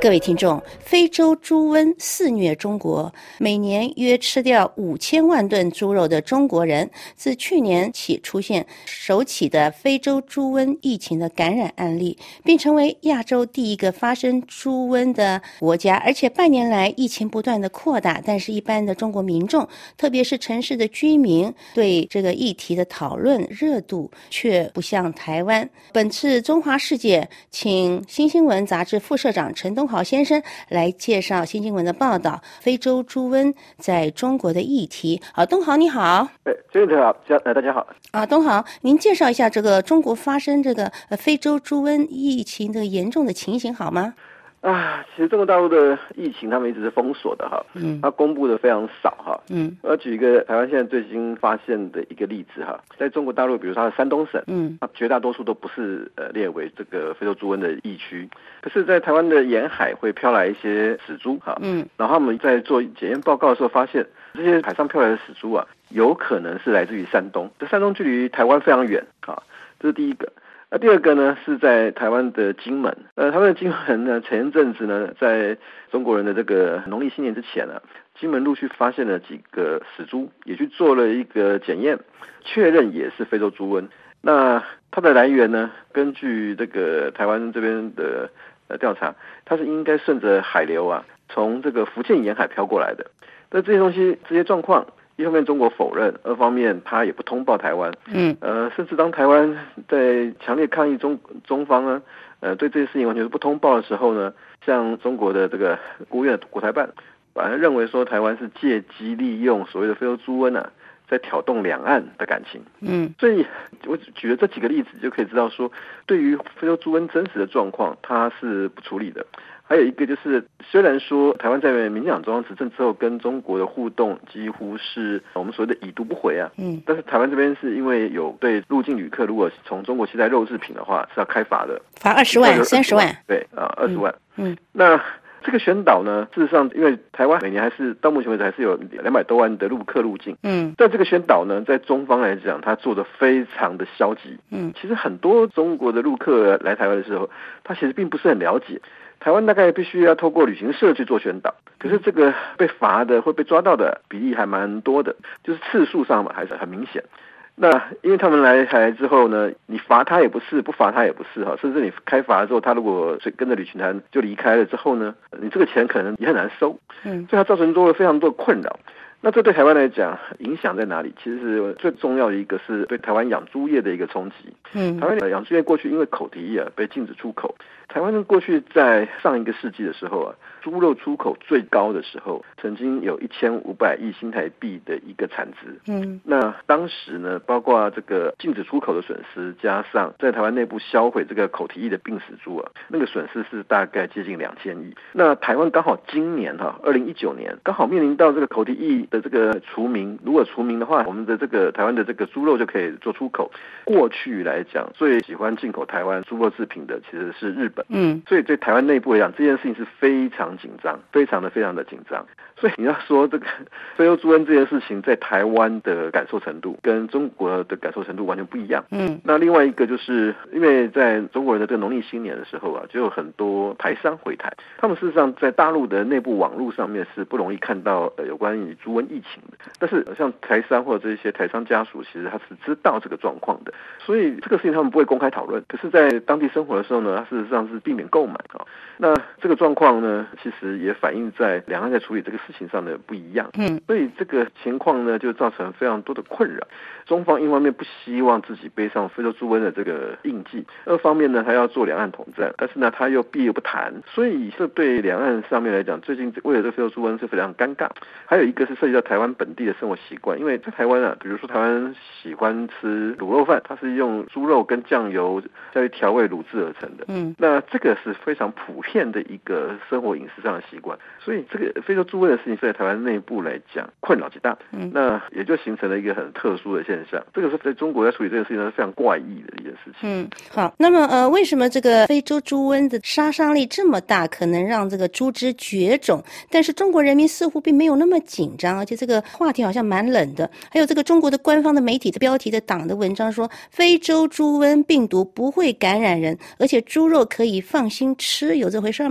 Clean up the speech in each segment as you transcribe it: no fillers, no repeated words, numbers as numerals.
各位听众，非洲猪瘟肆虐中国，每年约吃掉5000万吨猪肉的中国人，自去年起出现首起的非洲猪瘟疫情的感染案例，并成为亚洲第一个发生猪瘟的国家。而且半年来疫情不断的扩大，但是一般的中国民众，特别是城市的居民，对这个议题的讨论热度却不像台湾。本次中华世界请新新闻杂志副社长陈东豪先生来介绍新新闻的报道，非洲猪瘟在中国的议题。东豪你好。 这位好，大家好。 东豪，您介绍一下这个中国发生这个非洲猪瘟疫情的严重的情形好吗？ 其实中国大陆的疫情他们一直是封锁的哈，它公布的非常少哈。我要举一个台湾现在最新发现的一个例子哈，在中国大陆，比如说它的山东省，它绝大多数都不是列为这个非洲猪瘟的疫区，可是，在台湾的沿海会飘来一些死猪哈，然后他们在做检验报告的时候发现，这些海上飘来的死猪有可能是来自于山东，这山东距离台湾非常远啊，这是第一个。那第二个呢，是在台湾的金门。台湾的金门呢，前一阵子呢，在中国人的这个农历新年之前金门陆续发现了几个死猪，也去做了一个检验，确认也是非洲猪瘟。那它的来源呢，根据这个台湾这边的调查，它是应该顺着海流从这个福建沿海飘过来的。那这些东西，这些状况，一方面中国否认，二方面他也不通报台湾，甚至当台湾在强烈抗议中方呢，对这些事情完全是不通报的时候呢，像中国的这个国务院的国台办，反而认为说台湾是借机利用所谓的非洲猪瘟在挑动两岸的感情。所以我举了这几个例子，就可以知道说，对于非洲猪瘟真实的状况，它是不处理的。还有一个就是，虽然说台湾在民进党中央执政之后，跟中国的互动几乎是我们所谓的已读不回但是台湾这边是因为有对入境旅客，如果从中国携带肉制品的话，是要开罚的， 罚20万、30万， 对20万。那这个宣导呢，事实上，因为台湾每年还是到目前为止还是有200多万的陆客入境，但这个宣导呢，在中方来讲，他做得非常的消极。其实很多中国的陆客来台湾的时候，他其实并不是很了解。台湾大概必须要透过旅行社去做宣导，可是这个被罚的或被抓到的比例还蛮多的，就是次数上还是很明显。那因为他们来台之后呢，你罚他也不是，不罚他也不是甚至你开罚之后，他如果跟着旅行团就离开了之后呢，你这个钱可能也很难收，所以它造成多了非常多的困扰。那这对台湾来讲影响在哪里？其实是最重要的一个是对台湾养猪业的一个冲击。台湾养猪业过去因为口蹄疫被禁止出口，台湾过去在上一个世纪的时候猪肉出口最高的时候，曾经有1500亿新台币的一个产值。那当时呢，包括这个禁止出口的损失，加上在台湾内部销毁这个口蹄疫的病死猪那个损失是大概接近2000亿。那台湾刚好今年2019年刚好面临到这个口蹄疫的这个除名，如果除名的话，我们的这个台湾的这个猪肉就可以做出口。过去来讲，最喜欢进口台湾猪肉制品的其实是日本。所以对台湾内部来讲，这件事情是非常紧张，非常的紧张。所以你要说这个非洲猪瘟这件事情在台湾的感受程度跟中国的感受程度完全不一样。那另外一个就是因为在中国人的这个农历新年的时候就有很多台商回台，他们事实上在大陆的内部网络上面是不容易看到有关于猪瘟疫情的，但是像台商或者这些台商家属，其实他是知道这个状况的，所以这个事情他们不会公开讨论。可是在当地生活的时候呢，他事实上是避免购买那这个状况呢，其实也反映在两岸在处理这个事情上的不一样。所以这个情况呢，就造成非常多的困扰。中方一方面不希望自己背上非洲猪瘟的这个印记，二方面呢，他要做两岸统战，但是呢，他又避而不谈，所以这对两岸上面来讲，最近为了这个非洲猪瘟是非常尴尬。还有一个是涉及到台湾本地的生活习惯，因为在台湾比如说台湾喜欢吃卤肉饭，它是用猪肉跟酱油加以调味卤制而成的。那这个是非常普遍的一个生活饮食上的习惯，所以这个非洲猪瘟的事情在台湾内部来讲困扰极大。那也就形成了一个很特殊的现象，这个是在中国在处理这件事情是非常怪异的一件事情。 好，那么为什么这个非洲猪瘟的杀伤力这么大，可能让这个猪只绝种，但是中国人民似乎并没有那么紧张，而且这个话题好像蛮冷的。还有这个中国的官方的媒体的标题的党的文章说，非洲猪瘟病毒不会感染人，而且猪肉可以放心吃，有这回事吗？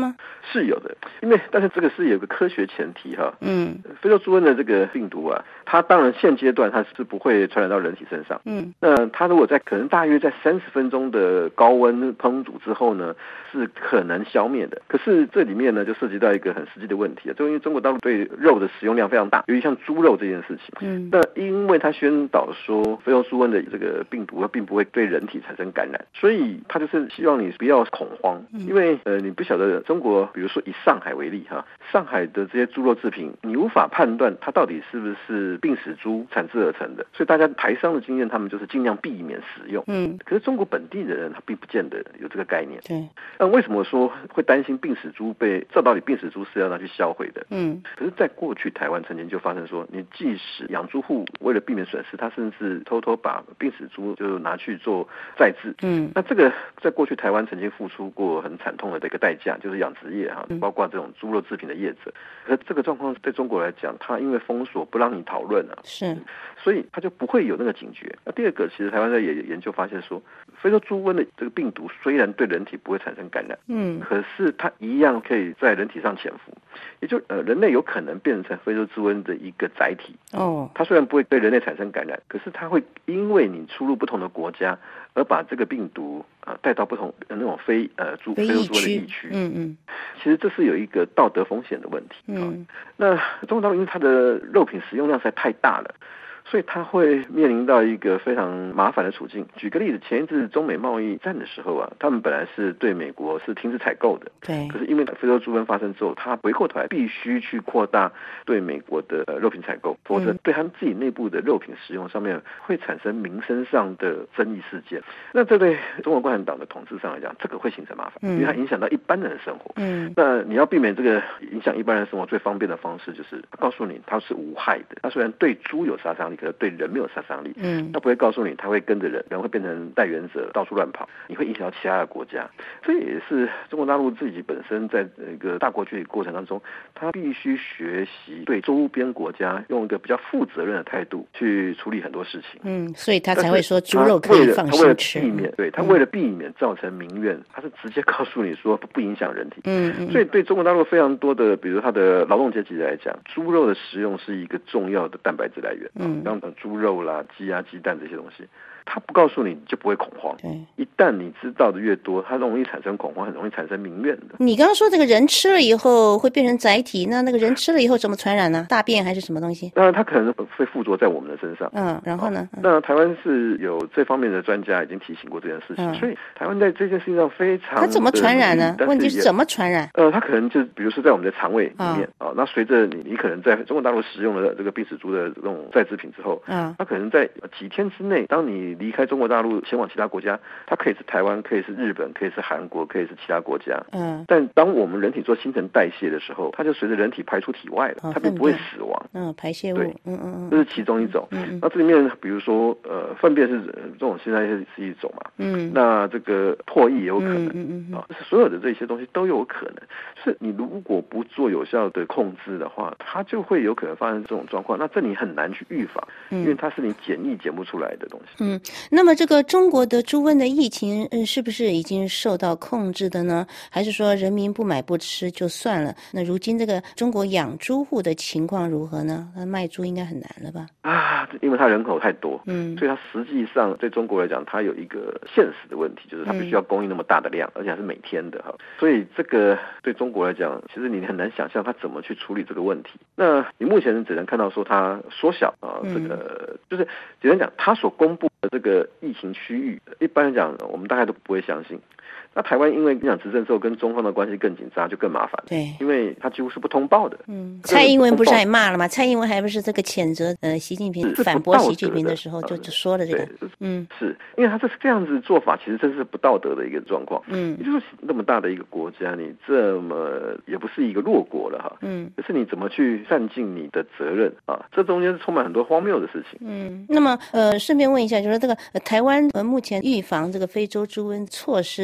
是有的，但是这个是有个科学前提哈。非洲猪瘟的这个病毒啊，它当然现阶段它是不会传染到人体身上。那它如果可能大约在30分钟的高温烹煮之后呢，是可能消灭的。可是这里面呢，就涉及到一个很实际的问题啊，就因为中国大陆对肉的使用量非常大，尤其像猪肉这件事情。那因为它宣导说非洲猪瘟的这个病毒并不会对人体产生感染，所以它就是希望你不要恐慌。因为你不晓得中国，比如说以上海为例哈，上海的这些猪肉制品，你无法判断它到底是不是病死猪产制而成的，所以大家台商的经验，他们就是尽量避免使用。可是中国本地的人他并不见得有这个概念。 对。 那为什么说会担心病死猪照道理病死猪是要拿去销毁的？可是在过去台湾曾经就发生说，你即使养猪户为了避免损失，他甚至偷偷把病死猪就拿去做再制。那这个在过去台湾曾经付出过很惨痛的这个代价，就是养殖业包括这种猪肉制品的业者。可是这个状况对中国来讲，它因为封锁不让你讨论是， 所以它就不会有那个警觉。那第二个，其实台湾在研究发现说，非洲猪瘟的这个病毒虽然对人体不会产生感染，可是它一样可以在人体上潜伏，也就人类有可能变成非洲猪瘟的一个载体。它虽然不会对人类产生感染，可是它会因为你出入不同的国家，而把这个病毒带到不同那种非洲猪瘟的疫区。其实这是有一个道德风险的问题。那中国大陆因为它的肉品使用量实在太大了，所以它会面临到一个非常麻烦的处境。举个例子，前一次中美贸易战的时候啊，他们本来是对美国是停止采购的， 对。 可是因为非洲猪瘟发生之后，他回过头来必须去扩大对美国的肉品采购，否则对他们自己内部的肉品使用上面会产生民生上的争议事件。那这对中国共产党的统治上来讲，这个会形成麻烦，因为它影响到一般人的生活。那你要避免这个影响一般人的生活，最方便的方式就是告诉你它是无害的。它虽然对猪有杀伤力，可是对人没有杀伤力。他不会告诉你他会跟着人会变成带原者到处乱跑，你会影响到其他的国家。这也是中国大陆自己本身在一个大国崛起过程当中，他必须学习对周边国家用一个比较负责任的态度去处理很多事情。 所以他才会说猪肉可以放心吃。 他为了避免造成民怨，他是直接告诉你说不影响人体。所以对中国大陆非常多的，比如他的劳动阶级来讲，猪肉的食用是一个重要的蛋白质来源。像猪肉啦、鸡啊、鸡蛋这些东西，他不告诉你，你就不会恐慌。一旦你知道的越多，它容易产生恐慌，很容易产生民怨的。 你刚刚说这个人吃了以后会变成载体，那个人吃了以后怎么传染呢？大便还是什么东西？ 那它可能会附着在我们的身上。 然后呢？ 那台湾是有这方面的专家已经提醒过这件事情，所以台湾在这件事情上非常。 它怎么传染呢？问题是怎么传染？ 它可能就比如说在我们的肠胃里面那随着你可能在中国大陆使用了这个病死猪的这种再制品之后，它可能在几天之内，当你离开中国大陆前往其他国家，它可以是台湾，可以是日本，可以是韩国，可以是其他国家。但当我们人体做新陈代谢的时候，它就随着人体排出体外了，它并不会死亡。 排泄物。 对，这是其中一种。那这里面比如说粪便是这种新陈代谢是一种嘛。那这个唾液也有可能。所有的这些东西都有可能。就是你如果不做有效的控制的话，它就会有可能发生这种状况。那这你很难去预防，因为它是你检不出来的东西。 那么这个中国的猪瘟的疫情是不是已经受到控制的呢？还是说人民不买不吃就算了？那如今这个中国养猪户的情况如何呢？那卖猪应该很难了吧？ 因为它人口太多，所以它实际上对中国来讲，它有一个现实的问题，就是它必须要供应那么大的量，而且还是每天的所以这个对中国来讲，其实你很难想象它怎么去处理这个问题。那你目前只能看到说它缩小这个就是简单讲，它所公布的这个疫情区域，一般来讲我们大概都不会相信。那台湾因为讲执政之后跟中方的关系更紧张，就更麻烦。 对， 因为他几乎是不通报的。 蔡英文不是还骂了吗？蔡英文还不是这个谴责习近平，反驳习近平的时候就说了这个。 是因为他这样子做法，其实真是不道德的一个状况。也就是那么大的一个国家，你这么也不是一个弱国了可是你怎么去善尽你的责任这中间是充满很多荒谬的事情。 那么顺便问一下，就是这个台湾目前预防这个非洲猪瘟措施到底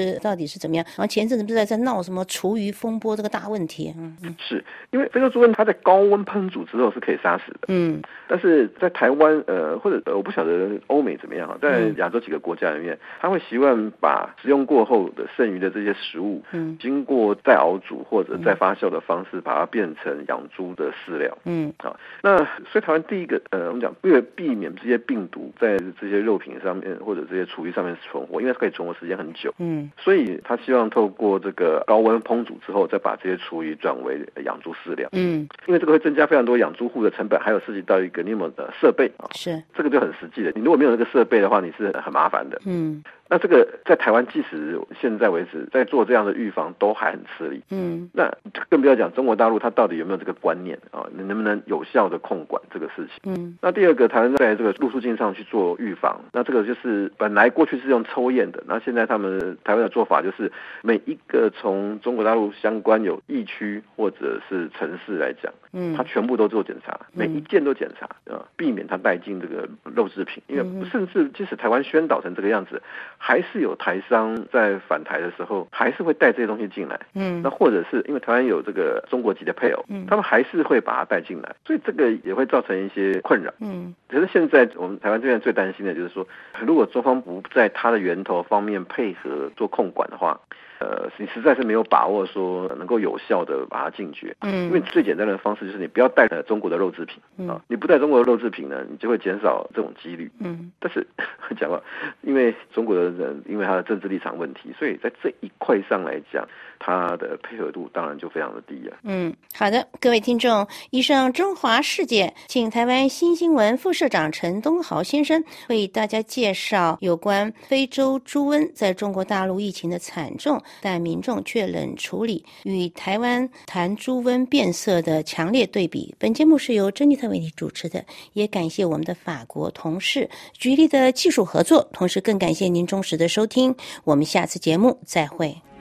底是怎么样？然后前阵子不是在闹什么厨余风波这个大问题？ 是因为非洲猪瘟它在高温烹煮之后是可以杀死的，但是在台湾或者我不晓得欧美怎么样，在亚洲几个国家里面，他会习惯把食用过后的剩余的这些食物，经过再熬煮或者再发酵的方式，把它变成养猪的饲料。那所以台湾第一个我们讲为了避免这些病毒在这些肉品上面或者这些厨余上面存活，因为它可以存活时间很久，所以他希望透过这个高温烹煮之后，再把这些厨余转为养猪饲料。因为这个会增加非常多养猪户的成本，还有涉及到一个你有没有的设备是这个就很实际的。你如果没有那个设备的话，你是很麻烦的。那这个在台湾即使现在为止在做这样的预防都还很吃力。那更不要讲中国大陆它到底有没有这个观念能不能有效的控管这个事情。那第二个台湾在这个露宿径上去做预防，那这个就是本来过去是用抽验的，那现在他们台湾的做法就是每一个从中国大陆相关有疫区或者是城市来讲，他全部都做检查，每一件都检查避免他带进这个肉制品。因为甚至即使台湾宣导成这个样子，还是有台商在返台的时候还是会带这些东西进来。那或者是因为台湾有这个中国籍的配偶，他们还是会把它带进来，所以这个也会造成一些困扰。可是现在我们台湾这边最担心的就是说，如果中方不在它的源头方面配合做控管的话，你实在是没有把握说能够有效的把它禁绝。因为最简单的方式就是你不要带中国的肉制品你不带中国的肉制品呢，你就会减少这种几率。但是讲了，因为中国的人因为他的政治立场问题，所以在这一块上来讲，他的配合度当然就非常的低了。 好的，各位听众，以上中华世界，请台湾新新闻副社长陈东豪先生为大家介绍有关非洲猪瘟在中国大陆疫情的惨重，但民众却冷处理，与台湾谈猪瘟变色的强烈对比。本节目是由珍妮特为你主持的，也感谢我们的法国同事举例的技术合作，同时更感谢您忠实的收听，我们下次节目再会。